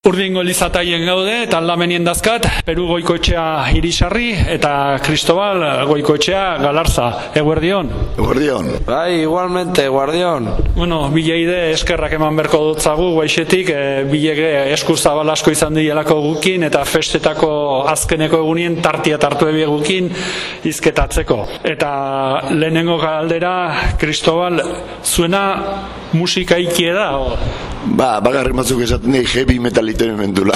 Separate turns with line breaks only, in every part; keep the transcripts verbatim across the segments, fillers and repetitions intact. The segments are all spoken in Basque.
Urdingo Elizataien gaude eta aldamenien dazkat, Peru Goikoetxea Irisarri eta Cristobal Goikoetxea Galarza. Eguerdion?
Eguerdion.
Bai, igualmente, eguerdion.
Bueno, bileide eskerrak eman berko dutzagu, guaixetik, e, bilege eskuzabal asko izan dielako gukin eta festetako azkeneko egunien tartia tartu ebie gukin izketatzeko. Eta lehenengo galdera, Cristobal, zuena musika ikie da? O?
Ba, bagarri batzuk esaten nahi heavy metal iten mendula.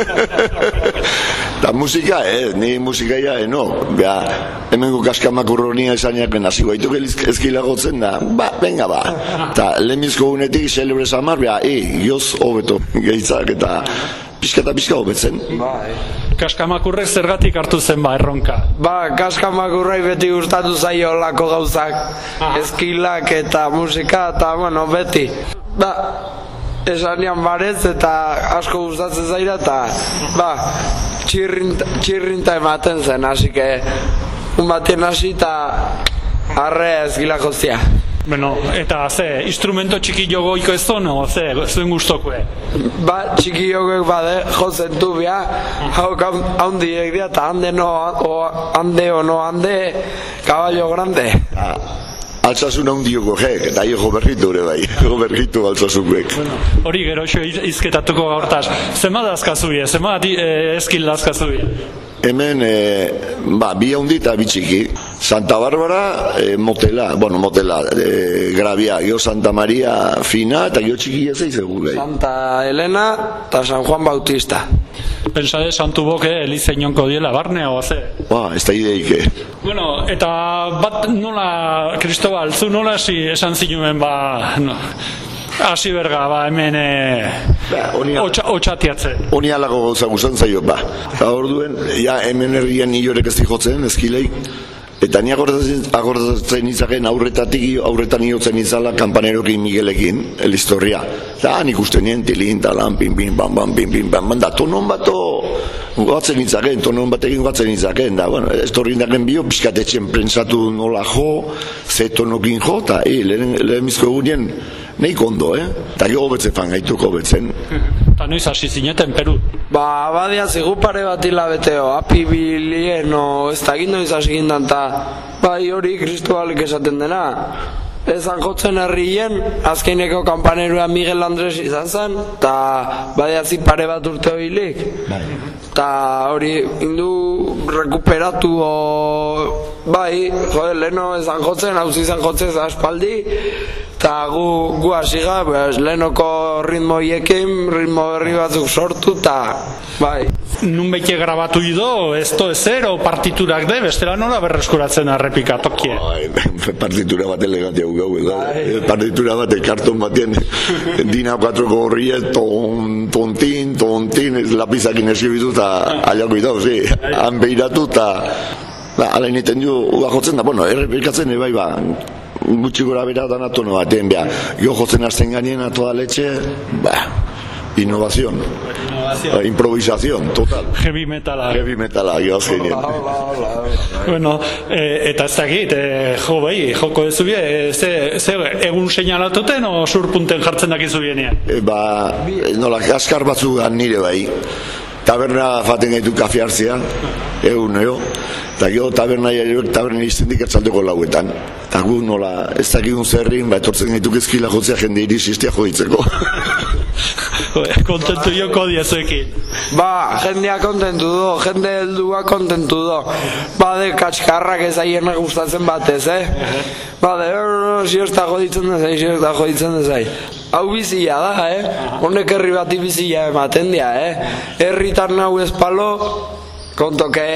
Eta musika, eh, ni musika ja, eh, no. Ba, hemengo kaskamakurronia esaniak nazi baituk ezkilagotzen da. Ba, venga ba. Eta lemizko unetik celebre samar, ba, e, joz hobeto gehitzak eta pixka eta pixka hobetzen.
Bai.
Kaskamakurrek zergatik hartu zen ba, erronka?
Ba, kaskamakurrai beti gustatu zaio olako gauzak. Eskilak eta musika eta, bueno, beti. Ba, esanian barez eta asko gustatzen zaira eta ba, txirrinta, txirrinta ematen zen, hasi que un batien hasi eta arre ezgila joztia.
Bueno, eta ze, instrumento txiki jogoiko ez zono, ze, zuen gustokue?
Ba, txiki jogoek bade, jozen tu bia, hau haundiek dira eta hande no, o, hande o no hande, caballo grande.
Altsasun handioko, je, eta jo berritu ere bai, jo berritu altsasunek.
Bueno, hori gero xo izketatuko gaurtaz. Zema dazkazuie, zema eh, eskil dazkazuie?
Hemen, eh, ba, bi handi eta bi txiki. Santa Bárbara, eh, motela, bueno, motela, eh, grabia, jo Santa Maria fina, eta jo txiki ez eizegu gai.
Santa Elena eta San Juan Bautista.
Pensade santu boke elizeinonko diela, barne o ze?
Ba, ez da ideike.
Bueno, eta bat nola, Cristobal, zu nola hasi esan zinuen, ba, no, hasi berga, ba, hemen e, otxatiatzen.
Honi alako gauza guztan zaio, ba. Eta hor duen, ja, hemen herrian nilorek ez dijotzen, ezkileik, eta ni agordatzen izaken aurretatik, aurretan iotzen izala kampanerokin Miguelekin, elistorria. Eta nik uste nien, tilin, talan, pin, pin, bam, bam, pin, pin, bam, bam, da, tonon bato gatzen itzaken, tonon batekin gatzen itzaken, da, bueno, ez torrin daken bio, pizkatetxen prensatu nola jo, ze tonokin jo, eta, e, lehenmizko egunien, nahi kondo, eh? Eta gero hobetze fan gaituko hobetzen.
Eta noiz hasi zineten, Peru?
Ba, badia zigu pare bat hilabeteo, api bilien, o, ez da gindu izan gindan, eta bai hori Cristobalik esaten dena. Ezan jotzen herrien, azkeneko kampaneroa Miguel Andres izan zen, eta badia zi pare bat urte hoilik. Eta hori, indu rekuperatu, o, bai, jode, leheno ezan jotzen, hauzi izan jotzen aspaldi, eta gu, gu asiga, pues, lehenoko ritmo hiekin, ritmo berri batzuk sortu, eta bai.
Nun beke grabatu ido, ez to ezer, o partiturak de, bestela nola berreskuratzen arrepika tokie?
Partitura bat elegatia gau, partitura bat karton batien, dina kuatroko horriet, ton, tontin, tontin, lapizakin eskibitu, eta aliako idau, zi, han behiratu, eta ala initen du, bajotzen da, bueno, errepikatzen, ebai, ba, gutxi gora bera dan atono baten, beha, jo jotzen hasten ganien a toda leche, ba, innovación,
Innovación.
Improvisación, total.
Heavy metala.
Heavy metala, jo azkenien.
Bueno, e, eta ez dakit, e, jo bai, joko ez zubie, e, ze, ze egun seinalatuten o surpunten jartzen dakizu bienean?
E, ba, nola, kaskar batzu nire bai. Taberna faten gaitu kafe hartzea, egun, eo. Eta gero taberna jaioek taberna iztendik atzaldeko lauetan. Eta gu nola, ez dakigun zerrin, ba, etortzen gaitu ezkila jotzea jende irisistia joditzeko.
Kontentu joko diezuekin.
Ba, jendea kontentu do, jende heldua kontentu do. Bade, katskarrak ez aiena gustatzen batez, eh? Bade, siesta joditzen dezai, siesta joditzen dezai. Hau bizia da, eh? Honek herri bati bizia ematen dia, eh? Herritan hau espalo, kontoke,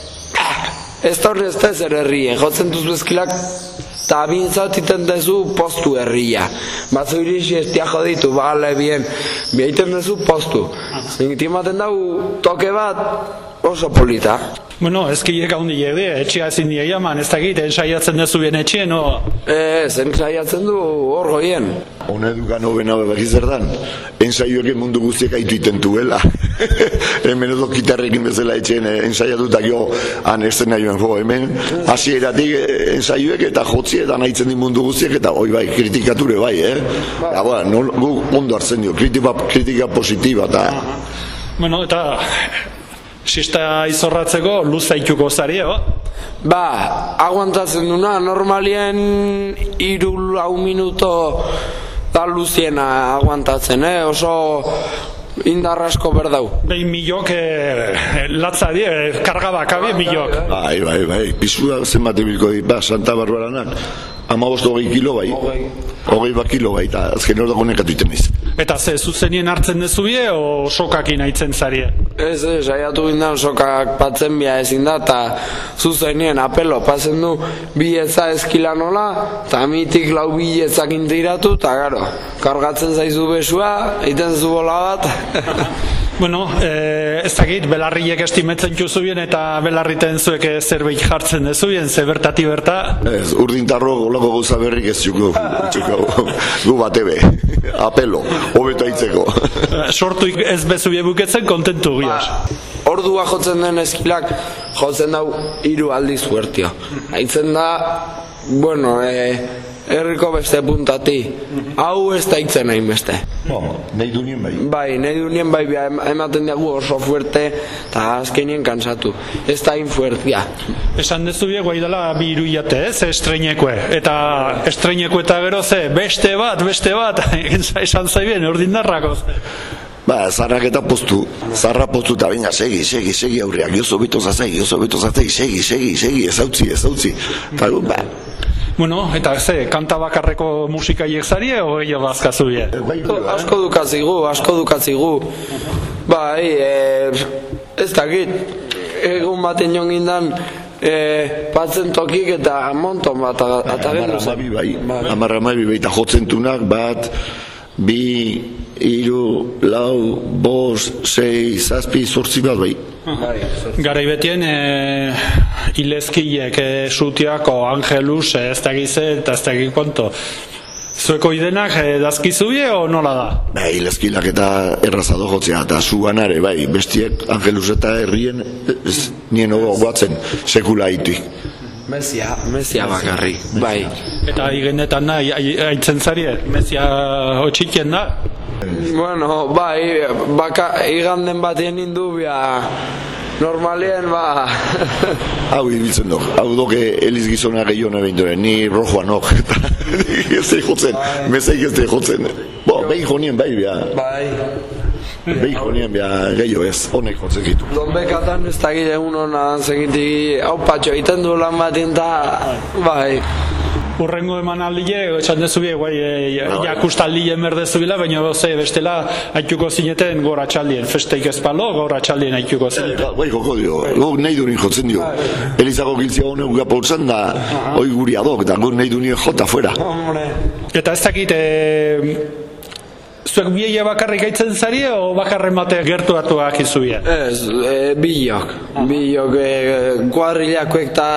ez torre ez tezer herrie, jotzen duzu ezkilak, eta bintzat iten dezu postu herria. Batzu irisi estia joditu, bagale bien, biaiten dezu postu. Zintimaten dau toke bat oso polita.
Bueno, ezkiek handiek die, etxea ezin die jaman, ez dakit, ensaiatzen dezu bien etxea, no?
Ez, ensaiatzen du hor goien.
Hone dukan hobena begiz erdan, ensaioek mundu guztiek aitu iten duela. Hemen edo gitarrekin bezala etxeen ensaiatutak jo, han estena joan jo, hemen hasieratik ensaioek eta jotzi eta nahitzen di mundu guztiek, eta hoi bai, kritikature bai, eh? Eta, ba, no, gu ondo hartzen dio, kritika, kritika positiba, eta...
Bueno, eta... Sista izorratzeko luza ituko zari, eba?
Ba, aguantatzen duna, normalien iru lau minuto da luziena aguantatzen, eh? Oso indar asko berdau.
Behin milok eh, latza die, eh, karga bakabe milok.
Bai, bai, bai, pisua zenbat ebilko di, ba, Santa Barbaranak, amabost hogei kilo bai, hogei bat kilo bai, eta azken hor dago nekatu iten iz.
Eta ze, zuzenien hartzen dezubie, o sokakin haitzen zarie?
Ez, ez, saiatu gindan sokak patzen bia ezin da, eta zuzenien apelo pasen du bietza eskila nola, eta mitik lau biletzak intiratu, eta garo, kargatzen zaizu besua, iten zu bola bat.
Bueno, eh, ez dakit, belarriek estimetzen juzubien eta belarriten zuek zerbait jartzen dezubien, ze bertati berta?
Ez, urdintarro golako gauza berrik ez txuko, txuko, gu batebe, apelo, hobeto aitzeko.
Sortuik ez bezubie buketzen, kontentu giaz.
Ordua jotzen den eskilak, jotzen dau hiru aldiz huertio. Aitzen da, bueno, eh, herriko beste puntati, hau ez da itzen hain beste.
Bo, nahi du nien bai.
Bai, nahi du nien bai, ematen diagu oso fuerte, eta azkenien kansatu. Ez da hain fuertia.
Esan dezubie guai dela bi hiru hilate, ez, estreinekue. Eta estreinekue eta gero ze, beste bat, beste bat, esan zaibien, ordindarrakoz.
Ba, zarrak eta postu, zarra postu eta baina segi, segi, segi aurreak, jozo beto zazai, jozo beto zazai, segi, segi, segi, ez hautzi, ez hautzi. Eta, ba...
Bueno, eta ze, kanta bakarreko musikaiek zarie, o gehiago bazkazubie?
Asko dukatzigu, asko dukatzigu. Bai, e, ez dakit, egun baten joan gindan, e, patzen tokik eta monton bat ataren duzen.
Bai, amarra mabi bai, eta jotzen tunak bat, bi, iru, lau, bost, sei, zazpi, zortzi bat bai.
Garai betien e, ilezkiek e, sutiako Angelus e, ez dakize eta ez dakik konto. Zueko idenak e, dazkizubie o nola da?
Bai, ilezkilak eta errazado jotzea eta zuan are, bai, bestiek Angelus eta herrien ez, nien ogo guatzen sekula hituik.
Mesia, mesia bakarri, bai.
Eta igenetan nahi, haitzen zarie, mesia hotxikien da?
Bueno, bai, baka, iganden batien indu bia, normalien, ba...
Hau ibiltzen dok, hau doke eliz gizona gehione behin dure, ni rojoa nok, eta ez da jotzen, mezaik ez da jotzen. Bo, behin jonien bai bia. Bai. Behin jonien bia gehiago ez, honek jotzen gitu.
Donbekatan ez da gire egun honan segiti, hau patxo, iten du lan batien da, bai.
Urrengo eman aldile, etxan dezubie, guai, e, jakustaldile merdezubila, baina ze bestela haituko zineten gora txaldien, festeik ezpalo, gora txaldien haituko zineten.
Guai, joko dio, guk nahi durin jotzen dio. Elizako giltzia honek gapoltzen da, hoi guri adok, da guk nahi durin jota fuera.
Eta ez dakit, e, zuek bieia bakarrik aitzen zari, o bakarren bate gertuatuak izubia?
Ez, e, bilok, bilok, e, kuadrilakoek eta...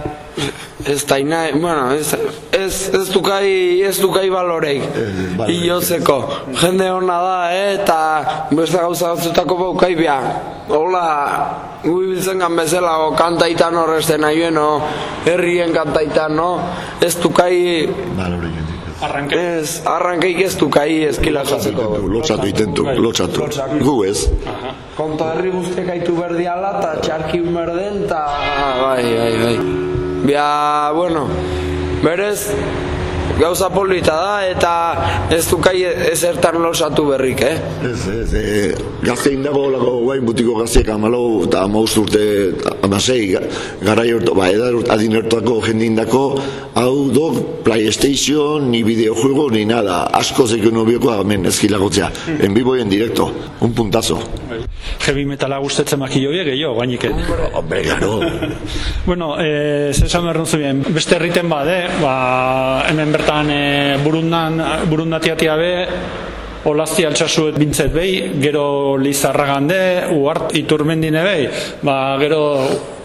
Ez da inai, bueno, ez, ez, ez dukai, ez dukai baloreik, hilozeko. Jende hona da, eh, eta beste gauza gauzutako baukai bia. Hola, guibiltzen gan bezala, o, kantaitan horrezten nahi o, herrien kantaitan, no? Ez dukai...
Arranke.
Ez, arrankeik ez dukai eskila jatzeko.
Lotxatu itentu, lotxatu. Gu ez.
Konto herri guztiek aitu berdiala, eta txarki berden, eta... Bai, bai, bai. Bia, bueno, berez, gauza polita da, eta ez dukai ezertan losatu berrik, eh?
Ez, ez, e, gaztein dago lako guain butiko gazteak amalau eta amaust urte amasei garai horto, ba, edar adin hortuako jendin dako, hau dok PlayStation, ni videojuego, ni nada, asko zeko nobioko hemen ezkilagotzea, en vivo y en directo, un puntazo.
Heavy metala gustetzen makillo bie, gehiago, gainik.
Hombre, claro.
Bueno, eh, zesan berrun zuen, beste herriten bade, ba, hemen bertan e, burundan, burundatiatia be, olazti altxasuet bintzet behi, gero Lizarragande, Uart iturmendine behi, ba, gero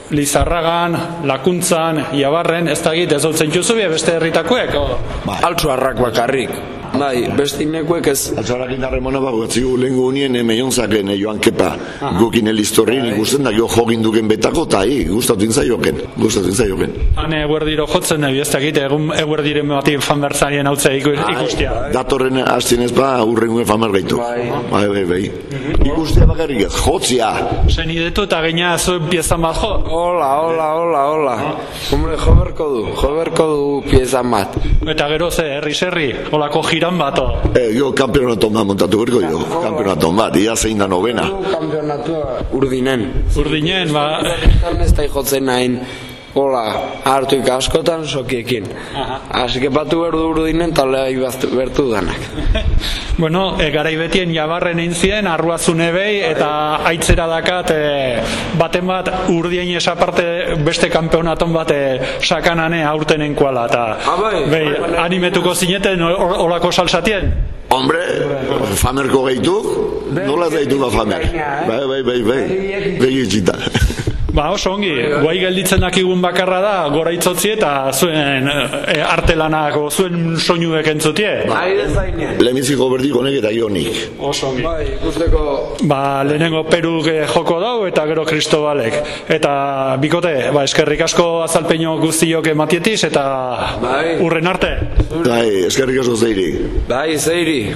Lizarragan, Lakuntzan, Iabarren, ez da git, ez dut zentxuzu beste herritakoek?
Altsuarrak bakarrik. Bai, beste inekuek ez.
Altsuarrak indarremona bago, etzigu lehenko unien emeionzaken Joan Kepa. Gukin elistorrin ikusten da, jo jogin duken betako, eta hi, gustatu inzaioken, gustatu inzaioken.
Hane eguerdiro jotzen nahi, ez da git, egun eguerdiren bati fanbertzarien hau ikustia.
Datorren hastien ez ba, urrenguen famar gaitu. Bai, bai, bai. Ikustia bakarrik ez, jotzia.
Zen idetu eta gaina zuen piezan bat jo?
Hola, hola, hola, hola. Hombre, joberko du, joberko du piezan bat.
Eta gero ze, herri-serri, holako jiran bat, o?
Eh, jo, kampeonaton bat montatu berko jo, kampeonaton bat, ia zein da novena.
Kampeonatua urdinen.
Urdinen, ba...
Ez da jotzen nahin, hola, hartu ikaskotan sokiekin. Así que batu berdu urdinen talea bertu danak.
Bueno, e, garai betien Jabarren intzien, arruazune behi, eta aitzera dakat, e, baten bat urdien esaparte beste kampeonaton bat e, sakanane aurtenen kuala, eta behi, animetuko zineten olako salsatien?
Hombre, famerko gaituk, nola zaitu ba famer? Bai, bai, bai, bai, bai itxita.
Ba, oso ongi, guai gelditzen dakigun bakarra da, gora itzotzi eta zuen e, artelanak, o zuen soinuek entzutie.
Bai, dezainen.
Lehenbiziko berdik honek eta Ionik.
Oso ongi.
Bai, ikusteko...
Ba, lehenengo Peruk e, joko dau eta gero Kristobalek. Eta bikote, ba, eskerrik asko azalpeño guztiok ematietiz eta
bai.
Urren arte.
Bai, eskerrik asko zeiri.
Bai, zeiri.